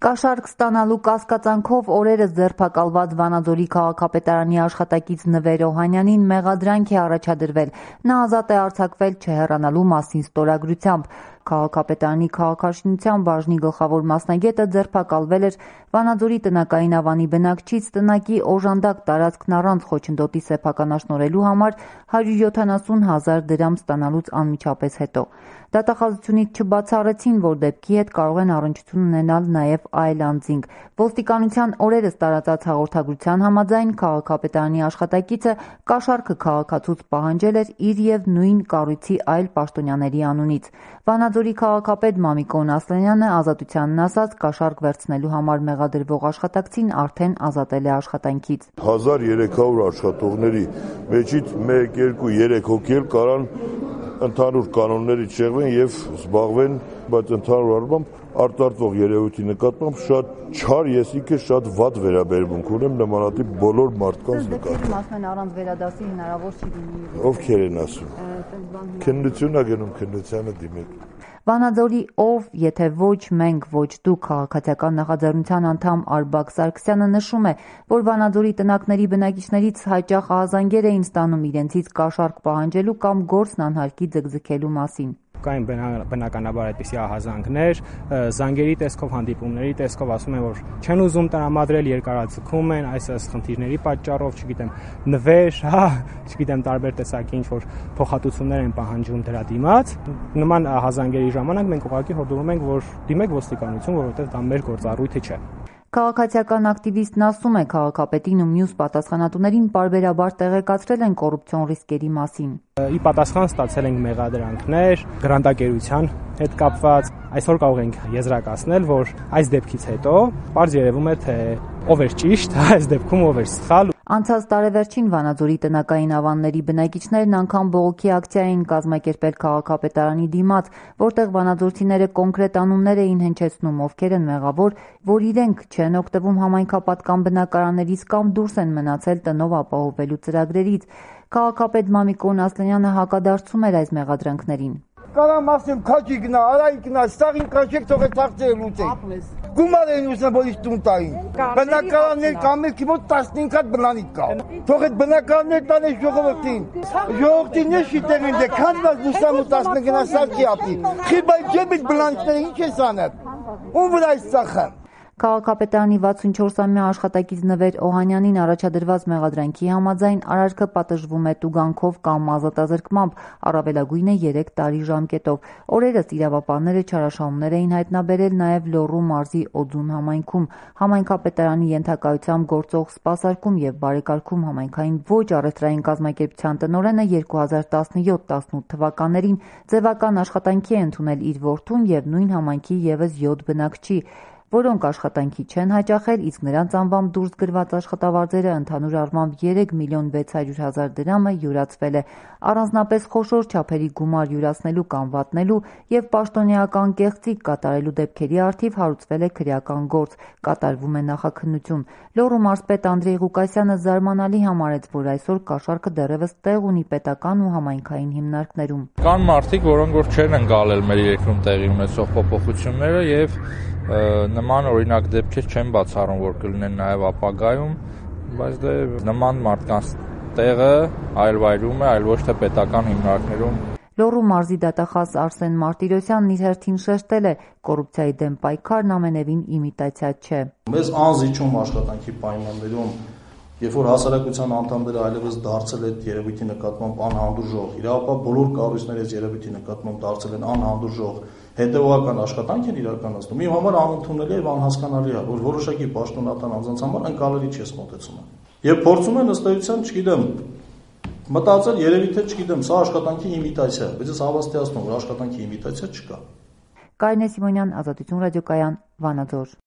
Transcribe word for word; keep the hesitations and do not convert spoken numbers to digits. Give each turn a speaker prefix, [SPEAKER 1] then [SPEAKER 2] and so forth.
[SPEAKER 1] Կաշառք ստանալու կասկածանքով օրերս ձերբակալված Վանաձորի քաղաքապետարանի աշխատակից Նվեր Օհանյանին մեղադրանք է առաջադրվել։ Նա ազատ է արձակվել չհեռանալու մասին ստորագրությամբ։ Քաղաքապետարանի քաղաքաշինության բաժնի գլխավոր մասնագետը ձերբակալվել էր Վանաձորի տնակային ավանի բնակչից տնակի օժանդակ տարածքն առանց խոչընդոտի սեփականաշնորհելու համար հարյուր յոթանասուն հազար դրամ ստանալուց անմիջապես հետո։ Դատախազությունից չբացառեցին, որ դեպքի հետ կարող են առնչություն ունենալ նաև այլ անձինք։ Ոստիկանության օրերս տարածած հաղորդագրության համաձայն քաղաքապետարանի աշխատակիցը կաշառքը քաղաքացուց պահանջել էր իր և նույն կառույցի այլ պաշտոնյաների անունից։ Վանաձորի քաղաքապետ Մամիկոն Ասլանյանը ազատությանն ասաց կաշառք վերցնելու համար մեղադրվող աշխատակցին արդեն ազատել է աշխատանքից։
[SPEAKER 2] հազար երեք հարյուր աշխատողների մեջից մեկ, երկու, երեք հոգի էլ կարան ընդհանուր կանոններից շեղվեն եւ զբաղվեն, բայց ընդհանուր առմամբ արտարտվող երևույթի նկատմամբ շատ չար, ես ինքը շատ վատ վերաբերմունք ունեմ նմանատիպ բոլոր մարդկանց նկատմամբ։
[SPEAKER 1] Ասում են առանց վերադասի հնարավոր չի լինի։
[SPEAKER 2] Ովքեր են ասում։ Քննություն է գնում, քննությանը դիմեք։
[SPEAKER 1] Վանաձորի ով, եթե ոչ մենք, ոչ դու քաղաքացիական նախաձեռնության անդամ Արբակ Սարգսյանը նշում է, որ Վանաձորի տնակների բնակիչներից հաճախ ահազանգեր էին ստանում իրենցից կաշառք պահանջելու կամ գործն անհարկի ձգձգելու մասին։
[SPEAKER 3] Կային բնականաբար այդպիսի ահազանգներ, զանգերի տեսքով, հանդիպումների տեսքով ասում են, որ չեն ուզում տրամադրել, երկարաձգում են, այս այս խնդիրների պատճառով, չգիտեմ, նվեր, հա, չգիտեմ, տարբեր տեսակի ինչ-որ փոխհատուցումներ են պահանջում դրա դիմաց։ Նման ահազանգերի ժամանակ մենք ուղղակի հորդորում ենք, որ դիմեք ոստիկանություն, որովհետև դա մեր գործառույթը չէ։
[SPEAKER 1] Քաղաքացիական ակտիվիստն ասում է քաղաքապետին ու մյուս պատասխանատուներին պարբերաբար տեղեկացրել են կոռուպցիոն ռիսկերի մասին։
[SPEAKER 3] Ի պատասխան ստացել ենք մեղադրանքներ գրանտակերության հետ կապված։ Այսօր կարող ենք եզրակացնել, որ այս դեպքից հետո պարզ երևում է, թե ով էր ճիշտ, այս դեպքում ով էր սխալ։
[SPEAKER 1] Անցած տարեվերջին Վանաձորի տնակային ավանների բնակիչներն անգամ բողոքի ակցիա էին կազմակերպել քաղաքապետարանի դիմաց, որտեղ վանաձորցիները կոնկրետ անուններ էին հնչեցնում, ովքեր են մեղավոր, որ իրենք չեն օգտվում համայնքապատկան բնակարաններից կամ դուրս են մնացել տնով ապահովելու ծրագրերից։ Քաղաքապետ Մամիկոն Ասլանյանը հակադարձում էր այս մեղադրանքներին։
[SPEAKER 4] Կարամ ասեմ քաչի գնա, արայի գնա, ստաղին կաշեք թողեք ծաղծերը լուծեք։ Գումար են ուզում, որ իշ տուն տային։ Բնակարաններ կամերքի մոտ տասնհինգ հատ բնանիք կա։ Թող այդ բնակարաններ տանեն ժողովրդին։ Ժողովրդին է շիտերին դե քանդված լուսամուտ տասնը գնա սարքի ապի։ Խիբայ ջեբից բնանիքները ինչ ես անել։ Ում վրա այս ծախան։
[SPEAKER 1] Քաղաքապետարանի վաթսունչորսամյա աշխատակից Նվեր Օհանյանին առաջադրված մեղադրանքի համաձայն արարքը պատժվում է տուգանքով կամ ազատազրկմամբ, առավելագույնը երեք տարի ժամկետով։ Օրերս իրավապահները չարաշահումներ էին հայտնաբերել նաև Լոռու մարզի Օձուն համայնքում։ Համայնքապետարանի ենթակայությամբ գործող սպասարկում և բարեկարգում համայնքային ոչ առևտրային կազմակերպության տնօրենը երկու հազար տասնյոթ տասնութ թվականներին ձևական աշխատանքի է ընդունել իր որդուն և նույն համայնքի ևս յոթ բնակչի, որոնք աշխատանքի չեն հաճախել, իսկ նրանց անվամբ դուրս գրված աշխատավարձերը ընդհանուր առմամբ երեք միլիոն վեց հարյուր հազար դրամը յուրացվել է։ Առանձնապես խոշոր չափերի գումար յուրացնելու կամ վատնելու և պաշտոնեական կեղծիք կատարելու դեպքերի առթիվ հարուցվել է քրեական գործ, կատարվում է նախաքննություն։ Լոռու մարզպետ Անդրեյ Ղուկասյանը զարմանալի համարեց, որ այսօր կաշառքը դեռևս տեղ ունի պետական ու համայնքային հիմնարկներում։
[SPEAKER 5] Կան մարդիկ, որոնք որ չեն ընկալել մեր երկրում տեղի ունեցող փոփոխությունները եւ նման օրինակ դեպքեր չեն բացառում, որ կլինեն նաև ապագայում, բայց դե նման մարդկանց տեղը այլ վայրում է, այլ ոչ թե պետական հիմնարկներում։
[SPEAKER 1] Լոռու մարզի դատախազ Արսեն Մարտիրոսյանն իր հերթին շեշտել է, կոռուպցիայի դեմ պայքարն ամենևին իմիտացիա չէ։
[SPEAKER 6] Մեզ անզիջում աշխատանքի պայմաններում, երբ որ հասարակության անդամները այլևս դարձել այդ երևույթի նկատմամբ անհանդուրժող, իրավապահ բոլոր կառույցները այս երևույթի նկատմամբ դարձել են անհանդուրժող, հետևողական աշխատանք են իրականացնում։ Իմ համար անընդունելի եւ անհասկանալի է, որ որոշակի պաշտոնատան անձանց համար ընկալելի չէ մոտեցումը։ Եվ փորձում են ըստ էության, չգիտեմ, մտածել երևի թե, չգիտեմ, սա աշխատանքի իմիտացիա է, բայց ես հավաստիացնում, որ աշխատանքի իմիտացիա չկա։
[SPEAKER 1] Կարինե Սիմոնյան, Ազատություն ռադիոկայան, Վանաձոր։